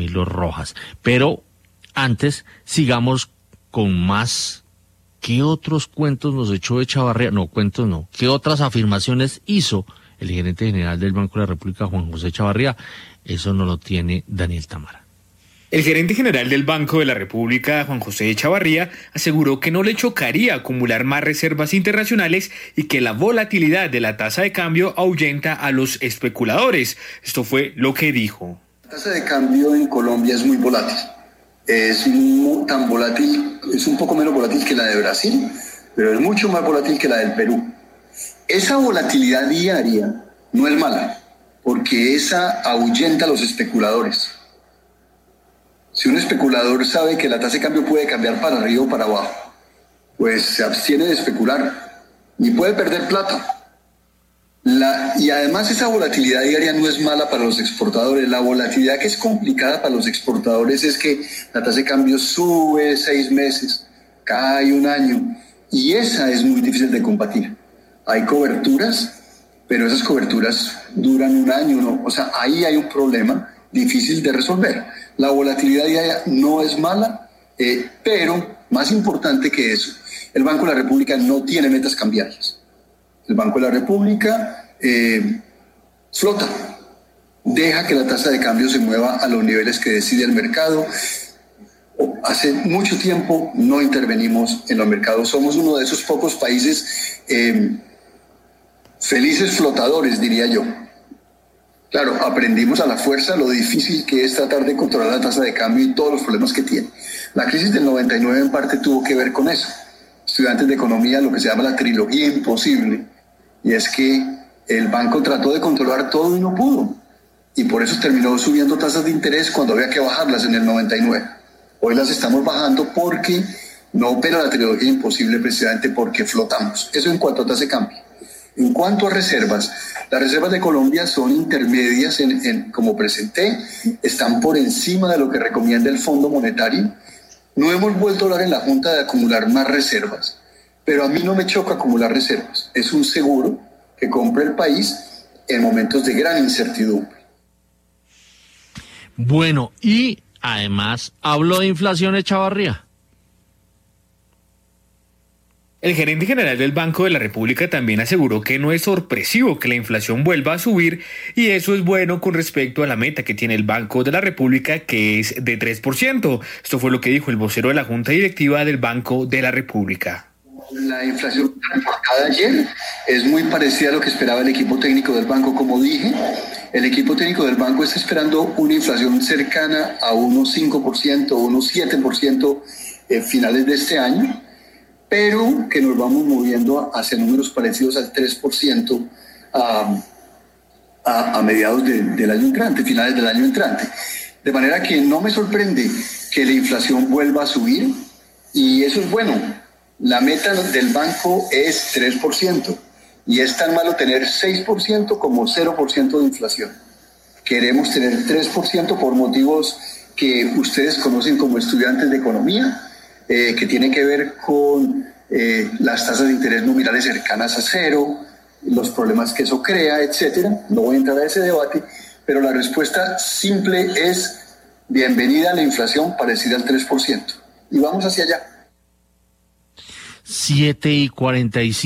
Camilo Rojas. Pero antes, sigamos con más. ¿Qué otros cuentos nos echó Echavarría? No, cuentos no. ¿Qué otras afirmaciones hizo el gerente general del Banco de la República, Juan José Echavarría? Eso no lo tiene Daniel Tamara. El gerente general del Banco de la República, Juan José Echavarría, aseguró que no le chocaría acumular más reservas internacionales y que la volatilidad de la tasa de cambio ahuyenta a los especuladores. Esto fue lo que dijo. La tasa de cambio en Colombia es muy volátil. Es tan volátil, es un poco menos volátil que la de Brasil, pero es mucho más volátil que la del Perú. Esa volatilidad diaria no es mala, porque esa ahuyenta a los especuladores. Si un especulador sabe que la tasa de cambio puede cambiar para arriba o para abajo, pues se abstiene de especular y puede perder plata. Y además esa volatilidad diaria no es mala para los exportadores. La volatilidad que es complicada para los exportadores es que la tasa de cambio sube 6 meses, cae 1 año, y esa es muy difícil de combatir. Hay coberturas, pero esas coberturas duran 1 año, ¿no? O sea, ahí hay un problema difícil de resolver. La volatilidad diaria no es mala, pero más importante que eso, el Banco de la República no tiene metas cambiarias. El Banco de la República flota, deja que la tasa de cambio se mueva a los niveles que decide el mercado. Hace mucho tiempo no intervenimos en los mercados, somos uno de esos pocos países felices flotadores, diría yo. Claro, aprendimos a la fuerza lo difícil que es tratar de controlar la tasa de cambio y todos los problemas que tiene. La crisis del 99 en parte tuvo que ver con eso. Estudiantes de economía, lo que se llama la trilogía imposible, y es que el banco trató de controlar todo y no pudo, y por eso terminó subiendo tasas de interés cuando había que bajarlas en el 99. Hoy las estamos bajando porque no opera la trilogía imposible, precisamente porque flotamos. Eso en cuanto a tasa de cambio. En cuanto a reservas, las reservas de Colombia son intermedias, como presenté, están por encima de lo que recomienda el Fondo Monetario. No hemos vuelto a hablar en la Junta de acumular más reservas, pero a mí no me choca acumular reservas. Es un seguro que compra el país en momentos de gran incertidumbre. Bueno, y además habló de inflación Echavarría. El gerente general del Banco de la República también aseguró que no es sorpresivo que la inflación vuelva a subir, y eso es bueno con respecto a la meta que tiene el Banco de la República, que es de 3%. Esto fue lo que dijo el vocero de la Junta Directiva del Banco de la República. La inflación reportada ayer es muy parecida a lo que esperaba el equipo técnico del banco. Como dije, el equipo técnico del banco está esperando una inflación cercana a unos 5%, unos 7% finales de este año, pero que nos vamos moviendo hacia números parecidos al 3% a mediados del año entrante, finales del año entrante. De manera que no me sorprende que la inflación vuelva a subir, y eso es bueno. La meta del banco es 3%, y es tan malo tener 6% como 0% de inflación. Queremos tener 3% por motivos que ustedes conocen como estudiantes de economía, que tiene que ver con las tasas de interés nominales cercanas a cero, los problemas que eso crea, etcétera. No voy a entrar a ese debate, pero la respuesta simple es bienvenida a la inflación parecida al 3%. Y vamos hacia allá. 7:45.